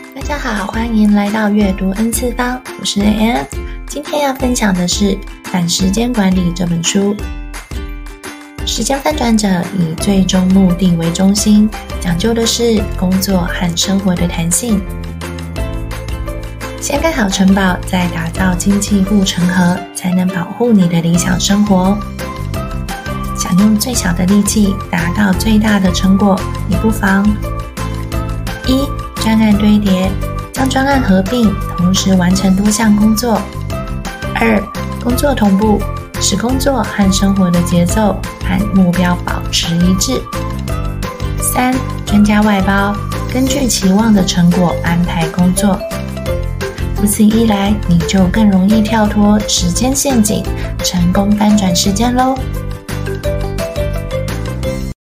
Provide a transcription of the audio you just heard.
大家好，欢迎来到阅读 N 次方，我是 Ann。今天要分享的是《反时间管理》这本书。时间翻转者以最终目的为中心，讲究的是工作和生活的弹性。先盖好城堡，再打造经济护城河，才能保护你的理想生活。想用最小的力气达到最大的成果，你不妨一、专案堆叠，将专案合并，同时完成多项工作。二、工作同步，使工作和生活的节奏和目标保持一致。三、专家外包，根据期望的成果安排工作。如此一来，你就更容易跳脱时间陷阱，成功翻转时间咯。